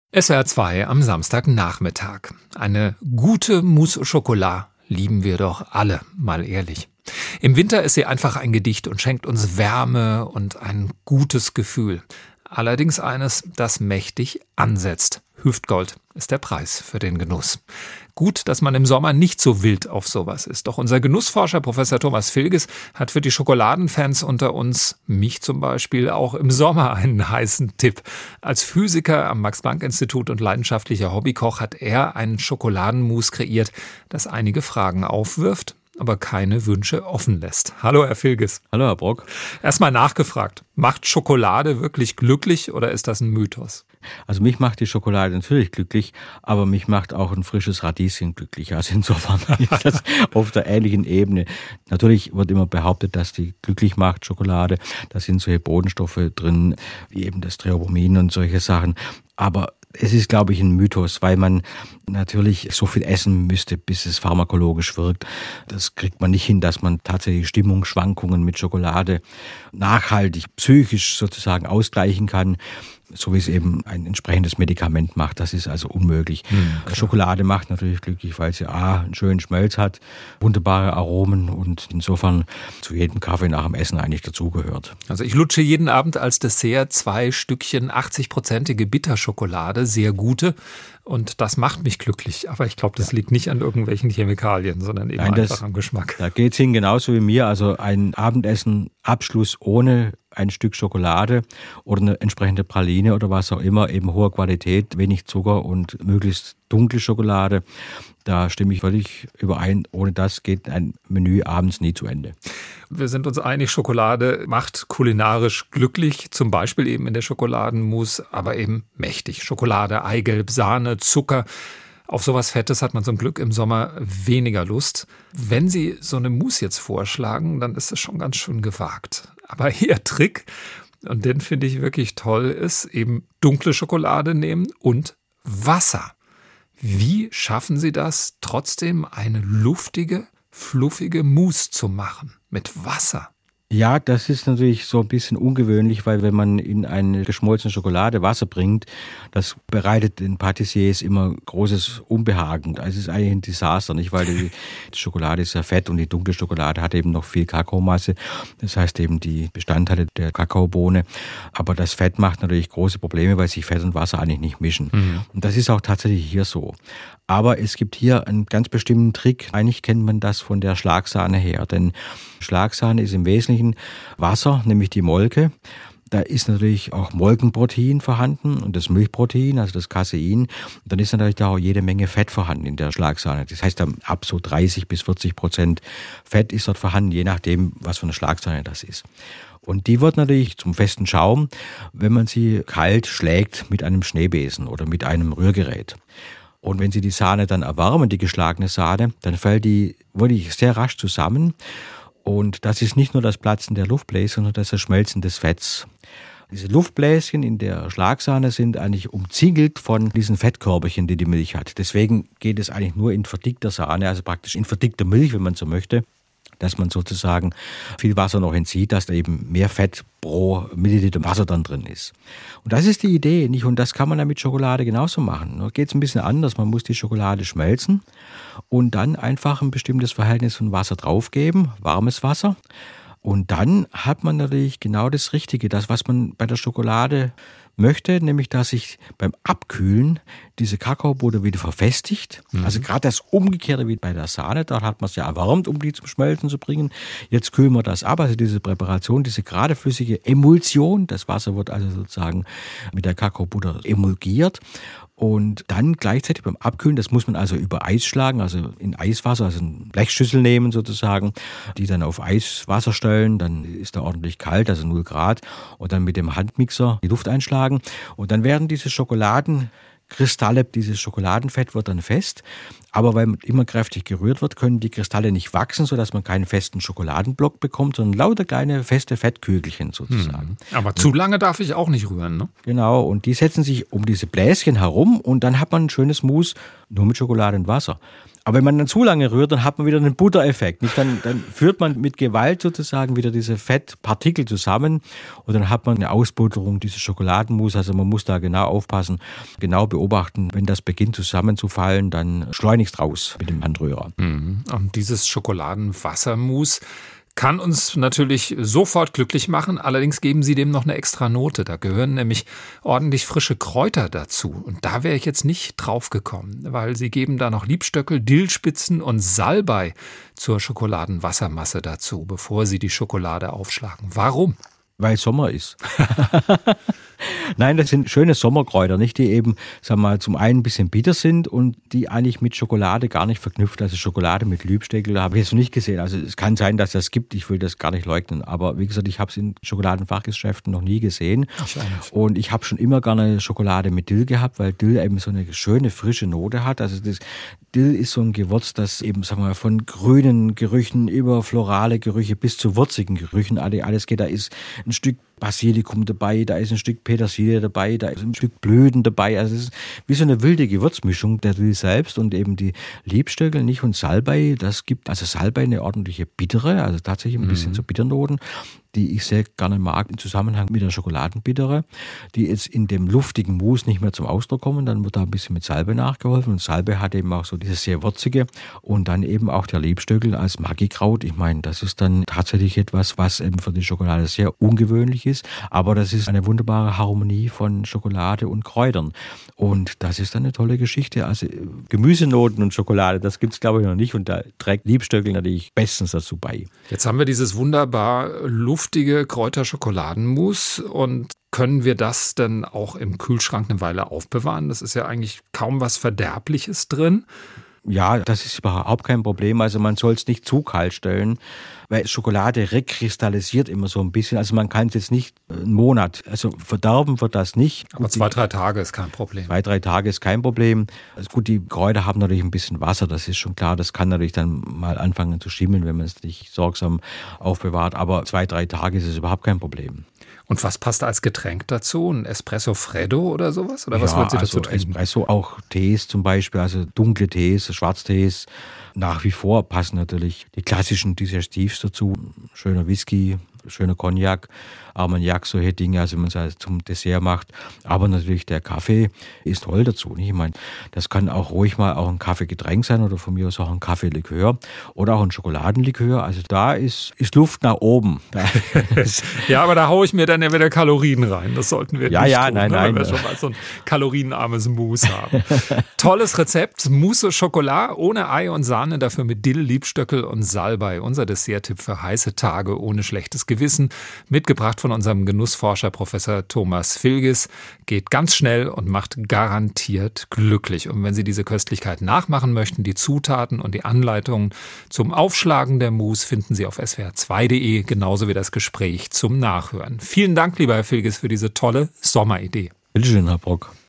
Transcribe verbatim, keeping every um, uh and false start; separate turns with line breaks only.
S W R zwei am Samstagnachmittag. Eine gute Mousse au Chocolat lieben wir doch alle, mal ehrlich. Im Winter ist sie einfach ein Gedicht und schenkt uns Wärme und ein gutes Gefühl. Allerdings eines, das mächtig ansetzt. Hüftgold ist der Preis für den Genuss. Gut, dass man im Sommer nicht so wild auf sowas ist. Doch unser Genussforscher Professor Thomas Filges hat für die Schokoladenfans unter uns, mich zum Beispiel, auch im Sommer einen heißen Tipp. Als Physiker am Max-Planck-Institut und leidenschaftlicher Hobbykoch hat er einen Schokoladenmus kreiert, das einige Fragen aufwirft, aber keine Wünsche offen lässt. Hallo, Herr Filges.
Hallo, Herr Brock.
Erstmal nachgefragt, macht Schokolade wirklich glücklich oder ist das ein Mythos?
Also mich macht die Schokolade natürlich glücklich, aber mich macht auch ein frisches Radieschen glücklich. Also insofern ist das auf der ähnlichen Ebene. Natürlich wird immer behauptet, dass die glücklich macht, Schokolade. Da sind solche Bodenstoffe drin, wie eben das Theobromin und solche Sachen. Aber es ist, glaube ich, ein Mythos, weil man natürlich so viel essen müsste, bis es pharmakologisch wirkt. Das kriegt man nicht hin, dass man tatsächlich Stimmungsschwankungen mit Schokolade nachhaltig, psychisch sozusagen ausgleichen kann, so wie es eben ein entsprechendes Medikament macht. Das ist also unmöglich. Hm, Schokolade macht natürlich glücklich, weil sie A, einen schönen Schmelz hat, wunderbare Aromen und insofern zu jedem Kaffee nach dem Essen eigentlich dazugehört.
Also ich lutsche jeden Abend als Dessert zwei Stückchen achtzig-prozentige Bitterschokolade, sehr gute. Und das macht mich glücklich. Aber ich glaube, das liegt nicht an irgendwelchen Chemikalien, sondern eben Nein, einfach das, am Geschmack.
Da geht es Ihnen genauso wie mir. Also ein Abendessen-Abschluss ohne ein Stück Schokolade oder eine entsprechende Praline oder was auch immer, eben hoher Qualität, wenig Zucker und möglichst dunkle Schokolade. Da stimme ich völlig überein. Ohne das geht ein Menü abends nie zu Ende.
Wir sind uns einig, Schokolade macht kulinarisch glücklich, zum Beispiel eben in der Schokoladenmousse, aber eben mächtig. Schokolade, Eigelb, Sahne, Zucker. Auf sowas Fettes hat man zum Glück im Sommer weniger Lust. Wenn Sie so eine Mousse jetzt vorschlagen, dann ist es schon ganz schön gewagt. Aber Ihr Trick, und den finde ich wirklich toll, ist eben dunkle Schokolade nehmen und Wasser. Wie schaffen Sie das, trotzdem eine luftige, fluffige Mousse zu machen mit Wasser?
Ja, das ist natürlich so ein bisschen ungewöhnlich, weil wenn man in eine geschmolzene Schokolade Wasser bringt, das bereitet den Patissiers immer großes Unbehagen. Also es ist eigentlich ein Desaster, nicht? Weil die Schokolade ist ja fett und die dunkle Schokolade hat eben noch viel Kakaomasse. Das heißt eben die Bestandteile der Kakaobohne. Aber das Fett macht natürlich große Probleme, weil sich Fett und Wasser eigentlich nicht mischen. Mhm. Und das ist auch tatsächlich hier so. Aber es gibt hier einen ganz bestimmten Trick. Eigentlich kennt man das von der Schlagsahne her. Denn Schlagsahne ist im Wesentlichen Wasser, nämlich die Molke. Da ist natürlich auch Molkenprotein vorhanden und das Milchprotein, also das Casein. Und dann ist natürlich da auch jede Menge Fett vorhanden in der Schlagsahne. Das heißt, ab so dreißig bis vierzig Prozent Fett ist dort vorhanden, je nachdem, was für eine Schlagsahne das ist. Und die wird natürlich zum festen Schaum, wenn man sie kalt schlägt mit einem Schneebesen oder mit einem Rührgerät. Und wenn Sie die Sahne dann erwärmen, die geschlagene Sahne, dann fällt die wirklich sehr rasch zusammen. Und das ist nicht nur das Platzen der Luftbläschen, sondern das Verschmelzen des Fetts. Diese Luftbläschen in der Schlagsahne sind eigentlich umzingelt von diesen Fettkörperchen, die die Milch hat. Deswegen geht es eigentlich nur in verdickter Sahne, also praktisch in verdickter Milch, wenn man so möchte, dass man sozusagen viel Wasser noch entzieht, dass da eben mehr Fett pro Milliliter Wasser dann drin ist. Und das ist die Idee, nicht? Und das kann man dann mit Schokolade genauso machen. Da geht es ein bisschen anders. Man muss die Schokolade schmelzen und dann einfach ein bestimmtes Verhältnis von Wasser draufgeben, warmes Wasser. Und dann hat man natürlich genau das Richtige, das, was man bei der Schokolade möchte, nämlich dass sich beim Abkühlen diese Kakaobutter wieder verfestigt. Mhm. Also gerade das Umgekehrte wie bei der Sahne, da hat man es ja erwärmt, um die zum Schmelzen zu bringen. Jetzt kühlen wir das ab, also diese Präparation, diese gerade flüssige Emulsion, das Wasser wird also sozusagen mit der Kakaobutter emulgiert. Und dann gleichzeitig beim Abkühlen, das muss man also über Eis schlagen, also in Eiswasser, also eine Blechschüssel nehmen sozusagen, die dann auf Eiswasser stellen, dann ist da ordentlich kalt, also null Grad, und dann mit dem Handmixer die Luft einschlagen. Und dann werden diese Schokoladenkristalle, dieses Schokoladenfett wird dann fest, aber weil immer kräftig gerührt wird, können die Kristalle nicht wachsen, sodass man keinen festen Schokoladenblock bekommt, sondern lauter kleine feste Fettkügelchen sozusagen.
Hm. Aber zu lange darf ich auch nicht rühren, ne?
Genau, und die setzen sich um diese Bläschen herum und dann hat man ein schönes Mousse nur mit Schokolade und Wasser. Aber wenn man dann zu lange rührt, dann hat man wieder einen Buttereffekt. Nicht? Dann, dann führt man mit Gewalt sozusagen wieder diese Fettpartikel zusammen und dann hat man eine Ausbutterung dieses Schokoladenmus. Also man muss da genau aufpassen, genau beobachten. Wenn das beginnt zusammenzufallen, dann schleunigst raus mit dem Handrührer.
Mhm. Und dieses Schokoladenwassermus kann uns natürlich sofort glücklich machen, allerdings geben Sie dem noch eine extra Note. Da gehören nämlich ordentlich frische Kräuter dazu. Und da wäre ich jetzt nicht drauf gekommen, weil Sie geben da noch Liebstöckel, Dillspitzen und Salbei zur Schokoladenwassermasse dazu, bevor Sie die Schokolade aufschlagen. Warum?
Weil Sommer ist. Nein, das sind schöne Sommerkräuter, nicht, die eben, sagen wir mal, zum einen ein bisschen bitter sind und die eigentlich mit Schokolade gar nicht verknüpft. Also Schokolade mit Liebstöckel habe ich jetzt noch nicht gesehen. Also es kann sein, dass das gibt, ich will das gar nicht leugnen. Aber wie gesagt, ich habe es in Schokoladenfachgeschäften noch nie gesehen. Ich und ich habe schon immer gerne Schokolade mit Dill gehabt, weil Dill eben so eine schöne, frische Note hat. Also das Dill ist so ein Gewürz, das eben, sagen wir mal, von grünen Gerüchen über florale Gerüche bis zu würzigen Gerüchen alles geht. Da ist ein Stück Basilikum dabei, da ist ein Stück Petersilie dabei, da ist ein Stück Blüten dabei. Also es ist wie so eine wilde Gewürzmischung, der Dill selbst und eben die Liebstöckel nicht und Salbei, das gibt also Salbei eine ordentliche bittere, also tatsächlich ein bisschen mhm. so Bitternoten, die ich sehr gerne mag im Zusammenhang mit der Schokoladenbittere, die jetzt in dem luftigen Mousse nicht mehr zum Ausdruck kommen. Dann wird da ein bisschen mit Salbei nachgeholfen und Salbei hat eben auch so dieses sehr würzige und dann eben auch der Liebstöckel als Magikraut. Ich meine, das ist dann tatsächlich etwas, was eben für die Schokolade sehr ungewöhnlich ist, aber das ist eine wunderbare Harmonie von Schokolade und Kräutern und das ist dann eine tolle Geschichte. Also Gemüsenoten und Schokolade, das gibt es glaube ich noch nicht und da trägt Liebstöckel natürlich bestens dazu bei.
Jetzt haben wir dieses wunderbar luftige Kräuterschokoladenmus und können wir das denn auch im Kühlschrank eine Weile aufbewahren? Das ist ja eigentlich kaum was Verderbliches drin.
Ja, das ist überhaupt kein Problem. Also man soll es nicht zu kalt stellen, weil Schokolade rekristallisiert immer so ein bisschen. Also man kann es jetzt nicht einen Monat, also verderben wird das nicht.
Aber gut, zwei, drei Tage ist kein Problem.
Zwei, drei Tage ist kein Problem. Also gut, die Kräuter haben natürlich ein bisschen Wasser, das ist schon klar. Das kann natürlich dann mal anfangen zu schimmeln, wenn man es nicht sorgsam aufbewahrt. Aber zwei, drei Tage ist es überhaupt kein Problem.
Und was passt als Getränk dazu? Ein Espresso Freddo oder sowas? Oder was
ja,
wollen Sie dazu
also
trinken?
Espresso, auch Tees zum Beispiel, also dunkle Tees, Schwarztees. Nach wie vor passen natürlich die klassischen Digestivs dazu. Schöner Whisky, schöner Cognac, Armagnac, solche Dinge, also wenn man es zum Dessert macht. Aber natürlich der Kaffee ist toll dazu. Nicht? Ich meine, das kann auch ruhig mal auch ein Kaffeegetränk sein oder von mir aus auch ein Kaffeelikör oder auch ein Schokoladenlikör. Also da ist, ist Luft nach oben.
Ja, aber da haue ich mir dann ja wieder Kalorien rein. Das sollten wir
ja,
nicht
ja,
tun,
nein,
ne?
nein.
Wenn wir schon mal so ein kalorienarmes Mousse haben. Tolles Rezept, Mousse Chocolat ohne Ei und Sahne, dafür mit Dill, Liebstöckel und Salbei. Unser Desserttipp für heiße Tage ohne schlechtes Gewissen. Mitgebracht von unserem Genussforscher Professor Thomas Vilges. Geht ganz schnell und macht garantiert glücklich. Und wenn Sie diese Köstlichkeit nachmachen möchten, die Zutaten und die Anleitungen zum Aufschlagen der Mousse finden Sie auf s w r zwei punkt de, genauso wie das Gespräch zum Nachhören. Vielen Dank, lieber Herr Vilges, für diese tolle Sommeridee.
Bitte schön, Herr Brock.